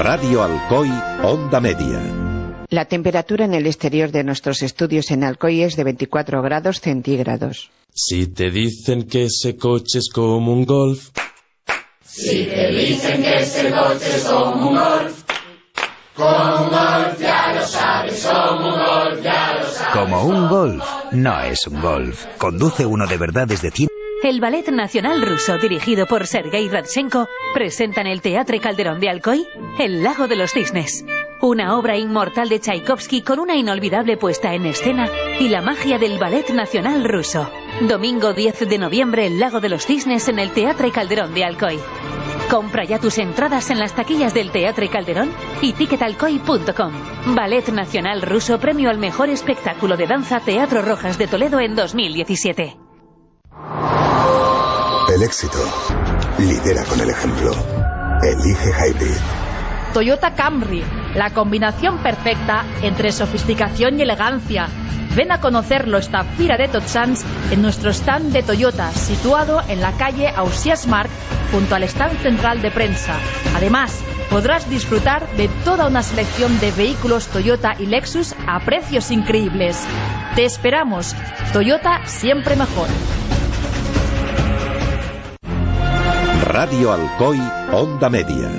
Radio Alcoy, Onda Media. La temperatura en el exterior de nuestros estudios en Alcoy es de 24 grados centígrados. Si te dicen que ese coche es como un Golf. Si te dicen que ese coche es como un Golf. Como un Golf, ya lo sabes, como un Golf, ya lo sabes. Como un Golf, no es un Golf. Conduce uno de verdad desde 100. El Ballet Nacional Ruso, dirigido por Sergei Radchenko, presenta en el Teatre Calderón de Alcoy El Lago de los Cisnes, una obra inmortal de Tchaikovsky con una inolvidable puesta en escena y la magia del Ballet Nacional Ruso. Domingo 10 de noviembre, El Lago de los Cisnes en el Teatre Calderón de Alcoy. Compra ya tus entradas en las taquillas del Teatre Calderón y ticketalcoy.com. Ballet Nacional Ruso, premio al mejor espectáculo de danza Teatro Rojas de Toledo en 2017. El éxito lidera con el ejemplo. Elige Hybrid. Toyota Camry, la combinación perfecta entre sofisticación y elegancia. Ven a conocerlo esta Fira de Tots Sants en nuestro stand de Toyota, situado en la calle Ausiàs Marc, junto al stand central de prensa. Además, podrás disfrutar de toda una selección de vehículos Toyota y Lexus a precios increíbles. Te esperamos. Toyota siempre mejor. Radio Alcoy, Onda Media.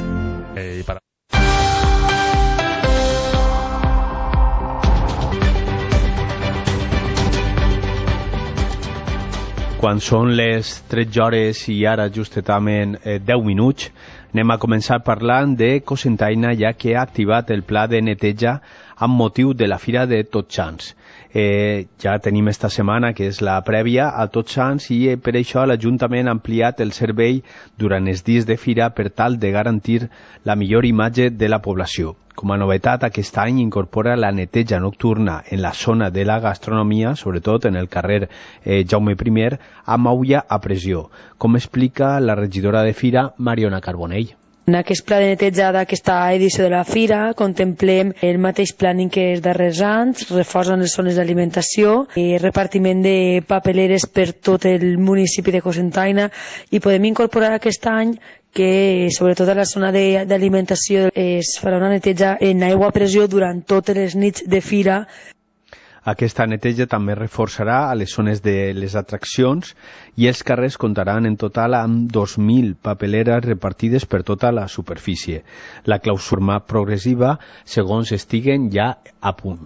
Quan són les 13 hores i ara justament 10 minuts, anem a començar parlant de Cocentaina, ja que ha activat el pla de neteja amb motiu de la Fira de Tots Sants. Ja tenim esta setmana, que és la prèvia a Tots Sants, i per això l'Ajuntament ha ampliat el servei durant els dies de fira per tal de garantir la millor imatge de la població. Com a novetat, aquest any incorpora la neteja nocturna en la zona de la gastronomia, sobretot en el carrer Jaume I, amb aula a pressió, com explica la regidora de Fira, Mariona Carbonell. En aquest pla de neteja d'aquesta edició de la Fira contemplem el mateix planning que els darrers anys, reforç en les zones d'alimentació, repartiment de papeleres per tot el municipi de Cocentaina, i podem incorporar aquest any que sobretot a la zona d'alimentació es farà una neteja en aigua a pressió durant totes les nits de fira. Aquesta neteja també reforçarà a les zones de les atraccions i els carrers comptaran en total amb 2.000 papeleres repartides per tota la superfície. La clausura progressiva segons estiguen ja a punt.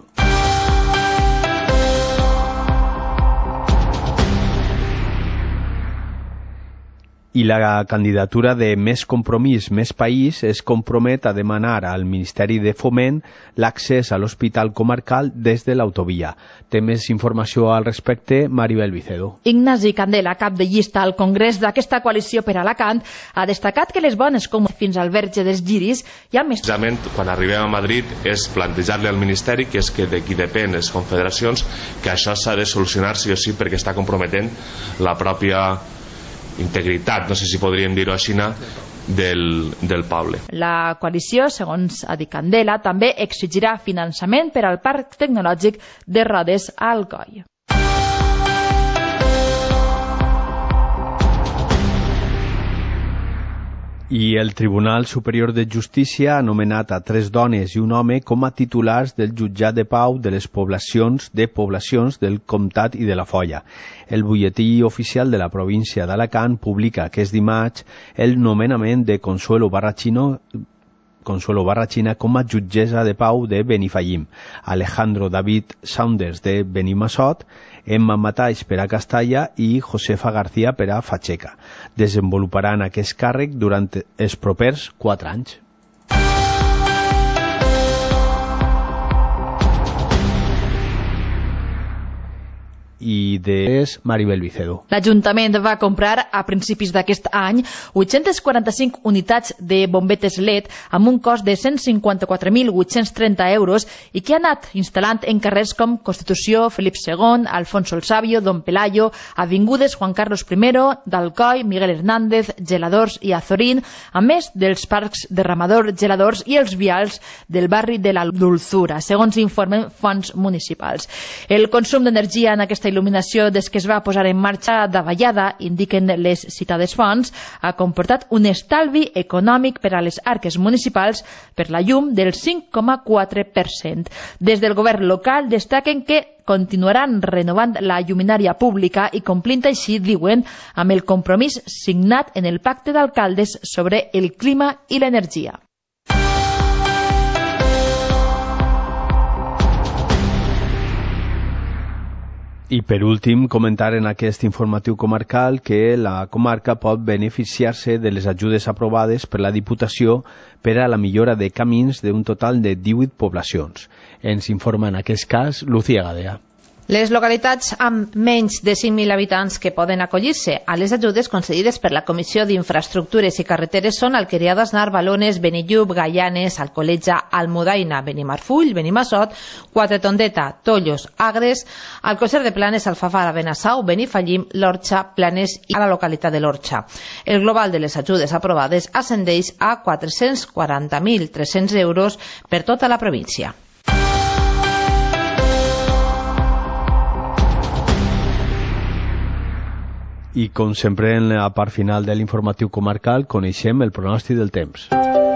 I la candidatura de Més Compromís, Més País es compromet a demanar al Ministeri de Foment l'accés a l'Hospital Comarcal des de l'autovia. Té més informació al respecte, Maribel Vicedo. Ignasi Candela, cap de llista al Congrés d'aquesta coalició per Alacant, ha destacat que les bones com fins al verge dels giris hi ha més... Precisament, quan arribem a Madrid és plantejar-li al Ministeri, que és que de qui depèn les confederacions, que això s'ha de solucionar sí o sí perquè està comprometent la pròpia integritat, no sé si podríem dir-ho així, del poble. La coalició, segons ha dit Candela, també exigirà finançament per al Parc Tecnològic de Rodes a Alcoi. I el Tribunal Superior de Justícia ha nomenat a 3 dones i un home com a titulars del jutjat de pau de les poblacions del Comtat i de la Foia. El butlletí oficial de la província d'Alacant publica aquest dimarts el nomenament de Consuelo Barrachina com a jutgessa de pau de Benifallim, Alejandro David Saunders de Benimassot, Emma Mataix per a Castalla i Josefa García per a Facheca. Desenvoluparan aquest càrrec durant els propers 4 anys. I és Maribel Vicedo. L'Ajuntament va comprar a principis d'aquest any 845 unitats de bombetes LED amb un cost de 154.830 euros i que ha anat instal·lant en carrers com Constitució, Felip II, Alfonso el Sabio, Don Pelayo, avingudes Juan Carlos I, d'Alcoi, Miguel Hernández, Geladors i Azorín, a més dels parcs derramador, geladors i els vials del barri de la Dulzura, segons informen fonts municipals. El consum d'energia en aquesta il·luminació des que es va posar en marxa davallada, indiquen les citades fonts, ha comportat un estalvi econòmic per a les arques municipals per la llum del 5,4%. Des del govern local destaquen que continuaran renovant la lluminària pública i complint així, diuen, amb el compromís signat en el Pacte d'Alcaldes sobre el clima i l'energia. I per últim, comentar en aquest informatiu comarcal que la comarca pot beneficiar-se de les ajudes aprovades per la Diputació per a la millora de camins d'un total de 18 poblacions. Ens informa en aquest cas Lucía Gadea. Les localitats amb menys de 5.000 habitants que poden acollir-se a les ajudes concedides per la Comissió d'Infraestructures i Carreteres són Alqueria d'Asnar, Balones, Benillup, Gaianes, Alcoletja, Almudaina, Benimarfull, Benimassot, Quatretondeta, Tollos, Agres, Alcosser de Planes, Alfafara, Benassau, Benifallim, l'Orxa, Planes i a la localitat de l'Orxa. El global de les ajudes aprovades ascendeix a 440.300 euros per tota la província. I com sempre en la part final de l'informatiu comarcal coneixem el pronòstic del temps.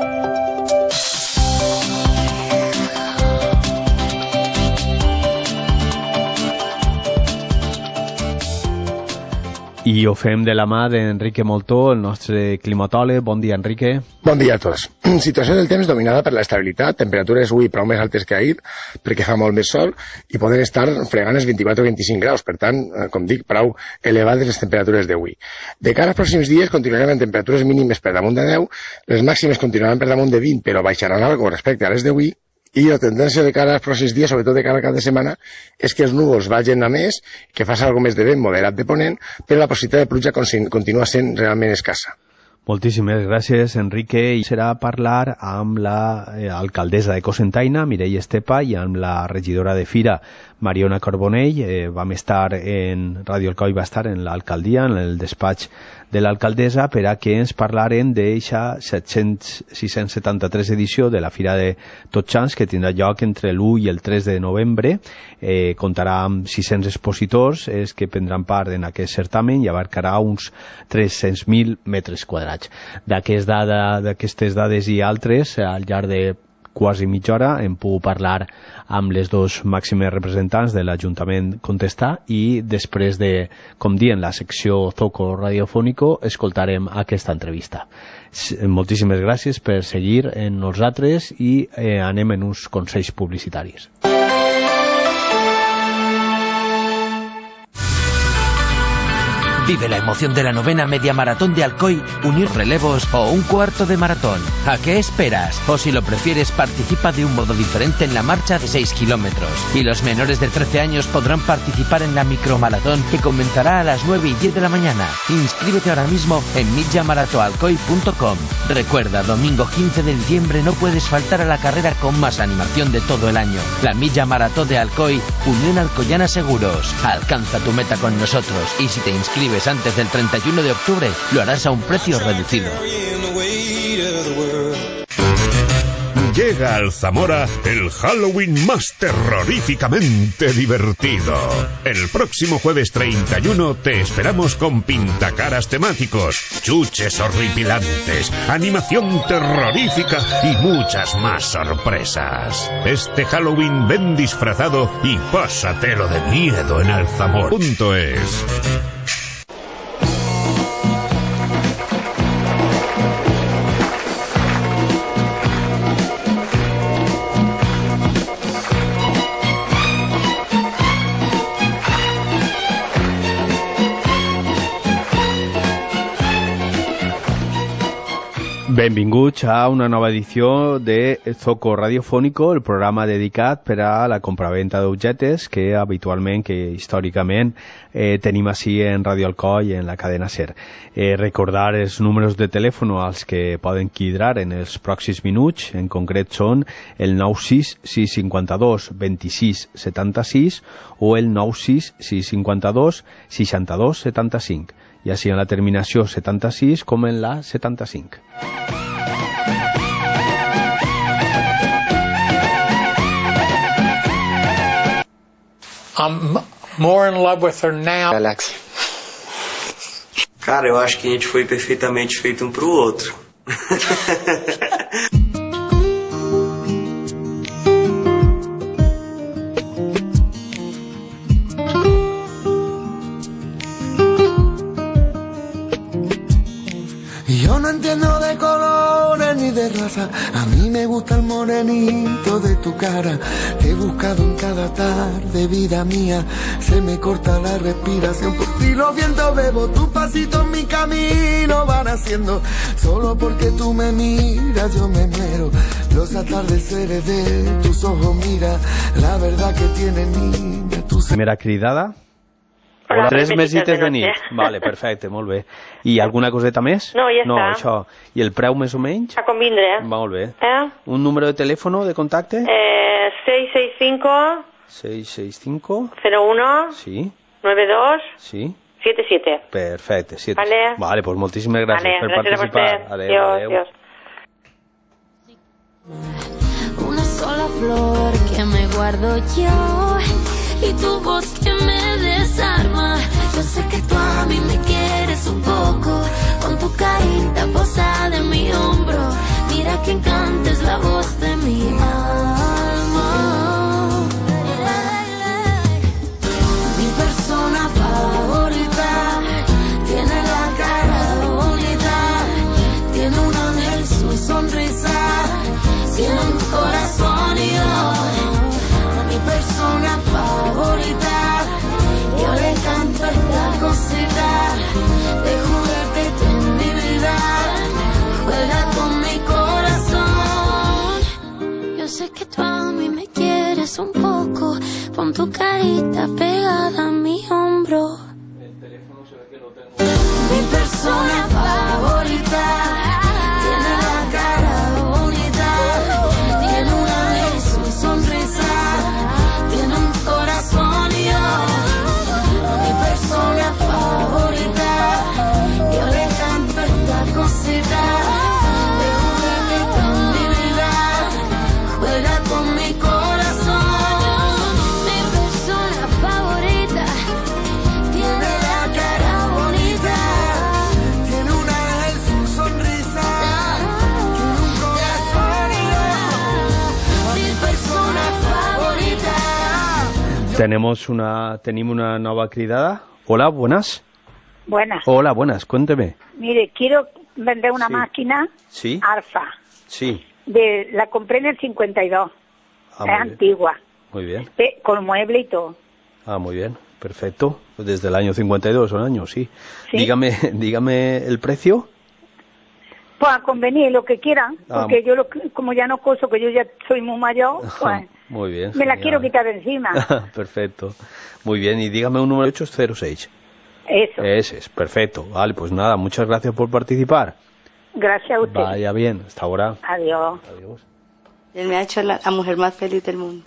I ho fem de la mà d'Enrique Moltó, el nostre climatòleg. Bon dia, Enrique. Bon dia a tots. Situació del temps dominada per l'estabilitat, temperatures avui prou més altes que ahir, perquè fa molt més sol, i poden estar fregant els 24-25 graus, per tant, com dic, prou elevades les temperatures d'avui. De cara als pròxims dies continuarem amb temperatures mínimes per damunt de 10, les màximes continuaran per damunt de 20, però baixaran algo respecte a les d'avui, i la tendència de cara als pròxims dies, sobretot de cara al cap de setmana, és que els núvols vagin a més, que faci alguna més de vent moderat de ponent, però la possibilitat de pluja continua sent realment escassa. Moltíssimes gràcies, Enrique. I serà parlar amb l'alcaldessa de Cocentaina, Mireia Estepa, i amb la regidora de Fira, Mariona Carbonell. Vam estar en Radio Alcoi, va estar en l'alcaldia, en el despatx de l'alcaldessa, per a que ens parlaren d'eixa 673 edició de la Fira de Tots Sants, que tindrà lloc entre l'1 i el 3 de novembre. Comptarà amb 600 expositors que prendran part en aquest certamen i abarcarà uns 300.000 metres quadrats. D'aquestes dades i altres, al llarg de quasi mitja hora hem pogut parlar amb les dos màximes representants de l'Ajuntament Contestà i després de, com dient, la secció Zoco Radiofónico, escoltarem aquesta entrevista. Moltíssimes gràcies per seguir en nosaltres i anem en uns consells publicitaris. Vive la emoción de la 9ª Media Maratón de Alcoy, unir relevos o un cuarto de maratón. ¿A qué esperas? O si lo prefieres, participa de un modo diferente en la marcha de 6 kilómetros. Y los menores de 13 años podrán participar en la micromaratón que comenzará a las 9 y 10 de la mañana. Inscríbete ahora mismo en mitjamaratoalcoy.com. Recuerda, domingo 15 de diciembre no puedes faltar a la carrera con más animación de todo el año. La Milla Maratón de Alcoy, Unión Alcoyana Seguros. Alcanza tu meta con nosotros y si te inscribes antes del 31 de octubre, lo harás a un precio reducido. Llega al Zamora el Halloween más terroríficamente divertido. El próximo jueves 31 te esperamos con pintacaras temáticos, chuches horripilantes, animación terrorífica y muchas más sorpresas. Este Halloween ven disfrazado y pásatelo de miedo en alzamora.es. Benvinguts a una nova edició de Zoco Radiofónico, el programa dedicat per a la compraventa d'objectes que habitualment, que històricament tenim així en Radio Alcoi i en la cadena SER. Recordar els números de telèfon als que poden quidrar en els pròxims minuts, en concret són el 96 652 26 76 o el 96 652 62 75. Ja sigui en la terminació 76 com en la 75. more in love with her now. Alex. Cara, eu acho que a gente foi perfeitamente feito um pro outro. Yo no entiendo de colores ni de raza, a mí me gusta el morenito de tu cara. Te he buscado en cada tarde, vida mía, se me corta la respiración. Por ti los vientos bebo, tus pasitos en mi camino van haciendo. Solo porque tú me miras yo me muero. Los atardeceres de tus ojos, mira, la verdad que tiene niña. Primera cridada. Hola, 3 mesites de nit. Vale, perfecte, molt bé. I alguna coseta més? No, ja no, està. Això. I el preu més o menys? A convindre. Molt bé. Un número de telèfono de contacte? 665 665 01 Sí. 92 Sí. 77. Perfecte, 7. Vale, pues moltíssimes gràcies per gràcies participar. A vostè. Adiós. Una sola flor que me guardo yo y tu voz que me desarma. Yo sé que tú a mí me quieres un poco, con tu carita posada en mi hombro. Mira que encanta es la voz de mi alma. Mi persona favorita tiene la cara bonita, tiene un ángel su sonrisa, tiene un corazón y mi persona favorita, yo le canto esta cosita de juguete en mi vida, juega con mi corazón. Yo sé que tú a mí me quieres un poco, pon tu carita pegada a mi hombro. Mi persona favorita tiene la cara bonita, tiene un ángel su sonrisa, tiene un corazón y mi persona favorita, yo le canto esta cosita de juguete en mi vida, juega con mi corazón. Mi persona favorita tiene la cara bonita, tiene un ángel su sonrisa, tiene un corazón y mi persona favorita. Tenim una nova cridada. Hola, buenas. Buenas. Hola, buenas, cuénteme. Mire, quiero vender una máquina Sí. Alfa. Sí. La compré en el 52. Ah, Es muy bien. antigua. Muy bien. Con mueble y todo. Ah, muy bien. Perfecto. Desde el año 52 son años, sí. Sí. Dígame el precio. Pues a convenir lo que quieran, Ah, porque yo como ya no coso, que yo ya soy muy mayor, pues Muy bien. me la genial. quiero quitar de encima. Perfecto. Muy bien. Y dígame un número 806. Eso. Ese es. Perfecto. Vale, pues nada, muchas gracias por participar. Gracias a usted. Vaya bien. Hasta ahora. Adiós. Adiós. Él me ha hecho la mujer más feliz del mundo.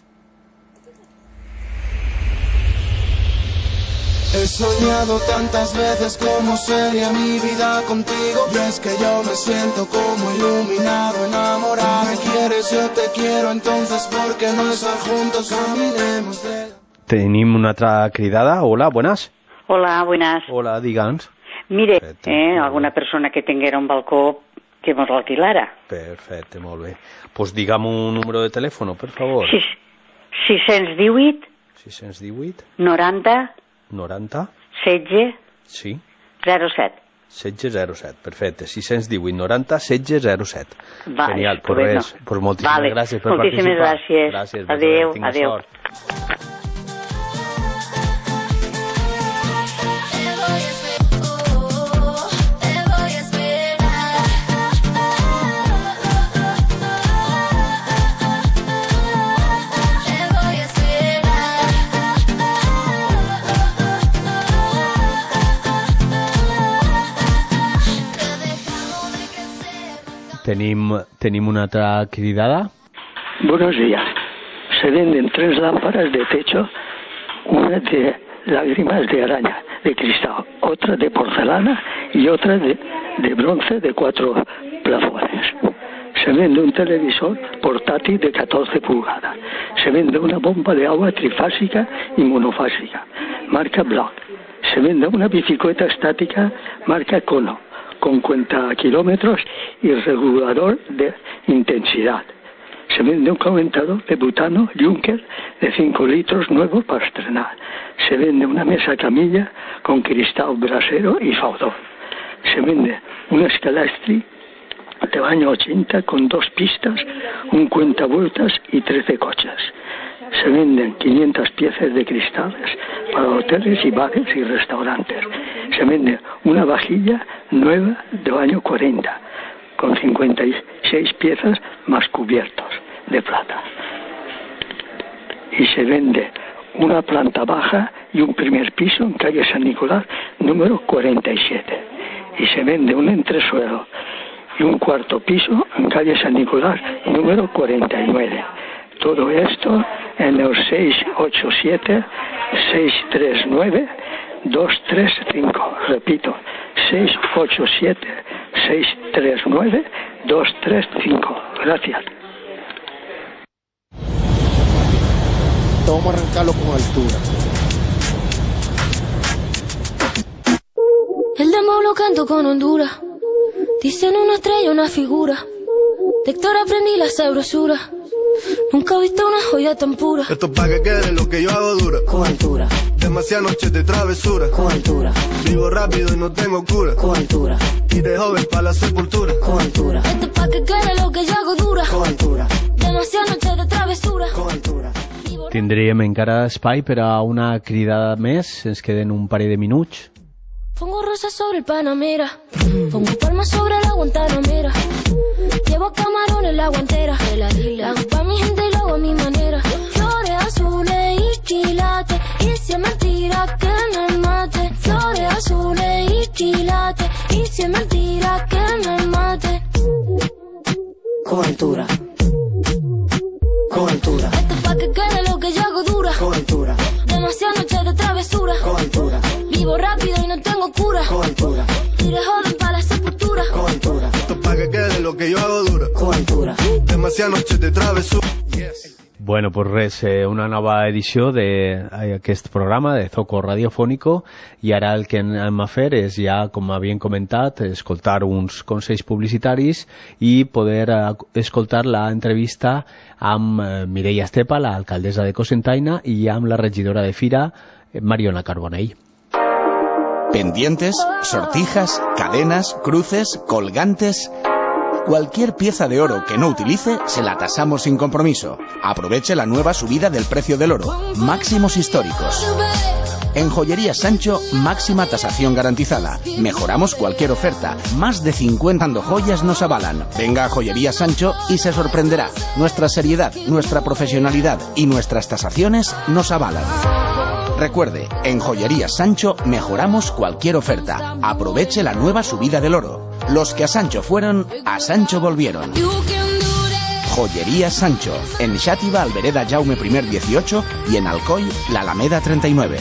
He soñado tantas veces cómo sería mi vida contigo, y es que yo me siento como iluminado, enamorado. Me quieres, yo te quiero, entonces ¿por qué no estar juntos? Caminemos de... Tenim una altra cridada. Hola, buenas. Hola, buenas. Hola, digue'ns. Mire, alguna persona que tinguera un balcó que mos l'alquilara. Perfecte, molt bé. Pues digue'm un número de telèfon, per favor. 618 618 90 90 16 Sí. 07. 1607, perfecte. 618 90 1607. Vale, Genial, pues bueno. res. Pues moltíssimes Vale, gràcies per moltíssimes participar. gràcies. Gràcies. Adéu, tinga adéu. sort. Tenim una altra cridada. Buenos días. Se venden 3 lámparas de techo, una de lágrimas de araña, de cristal, otra de porcelana y otra de bronce de 4 plafones. Se vende un televisor portátil de 14 pulgadas. Se vende una bomba de agua trifásica y monofásica, marca Block. Se vende una bicicleta estática, marca Kono, con cuenta kilómetros y regulador de intensidad. Se vende un calentador de butano Junker de 5 litros nuevo para estrenar. Se vende una mesa camilla con cristal brasero y faldón. Se vende un escalastri del año 80 con 2 pistas, un cuentavueltas y 13 coches. Se venden 500 piezas de cristales para hoteles y bares y restaurantes. Se vende una vajilla nueva del año 40 con 56 piezas más cubiertos de plata. Y se vende una planta baja y un primer piso en calle San Nicolás número 47. Y se vende un entresuelo y un cuarto piso en calle San Nicolás número 49. Todo esto en el 687-639-235. Repito, 687-639-235. Gracias. Vamos a arrancarlo con altura. El demo lo canto con Honduras. Dicen una estrella, una figura. De Héctor aprendí la sabrosura. Nunca he visto una joya tan pura. Esto es pa' que quede lo que yo hago dura. Con altura. Demasiadas noches de travesura. Con altura. Vivo rápido y no tengo cura. Con altura. Y de joven pa' la sepultura. Con altura. Esto es pa' que quede lo que yo hago dura. Con altura. Demasiadas noches de travesura. Con altura. Tindríem encara espai per a una cridada més. Ens queden un parell de minuts. Pongo rosas sobre el Panamera. Pongo palmas sobre la Guantanamera. Llevo camarones la guantera. La hago pa' mi gente y lo hago a mi manera. Flores azules y quilates. Y si es mentira que me mate. Flores azules y quilates. Y si es mentira que me mate. Con altura. Con altura. Esto es pa' que quede lo que yo hago dura. Con altura. Demasiadas noches de travesura. Con altura. Vivo rápido y no tengo cura. Con altura. Y de joven pa' la sepultura. Con altura. Esto es pa' que quede lo que yo hago dura. Con altura. Demasiadas noches de travesura. Bueno, pues res, una nova edició d'aquest programa de Zoco Radiofónico, i ara el que anem a fer és ja, com havíem comentat, escoltar uns consells publicitaris i poder escoltar l'entrevista amb Mireia Estepa, l'alcaldessa de Cocentaina, i amb la regidora de Fira, Mariona Carbonell. Pendientes, sortijas, cadenas, cruces, colgantes... Cualquier pieza de oro que no utilice, se la tasamos sin compromiso. Aproveche la nueva subida del precio del oro. Máximos históricos. En Joyería Sancho, máxima tasación garantizada. Mejoramos cualquier oferta. Más de 50 joyas nos avalan. Venga a Joyería Sancho y se sorprenderá. Nuestra seriedad, nuestra profesionalidad y nuestras tasaciones nos avalan. Recuerde, en Joyería Sancho mejoramos cualquier oferta. Aproveche la nueva subida del oro. Los que a Sancho fueron, a Sancho volvieron. Joyería Sancho, en Xàtiva, Albereda Jaume I 18 y en Alcoy, la Alameda 39.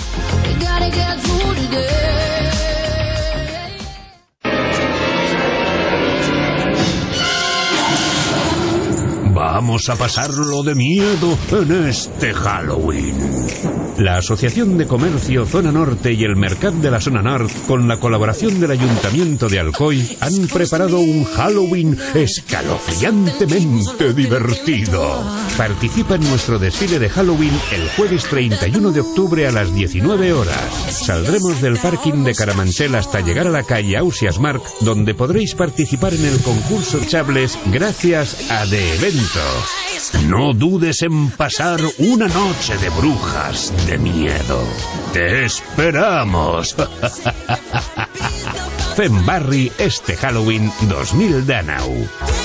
Vamos a pasarlo de miedo en este Halloween. La Asociación de Comercio Zona Norte y el Mercat de la Zona Nord, con la colaboración del Ayuntamiento de Alcoy, han preparado un Halloween escalofriantemente divertido. Participa en nuestro desfile de Halloween el jueves 31 de octubre a las 19 horas. Saldremos del parking de Carabanchel hasta llegar a la calle Ausias Marc, donde podréis participar en el concurso Chables gracias a The Evento. No dudes en pasar una noche de brujas de miedo. ¡Te esperamos! Fem Barri este Halloween 2019.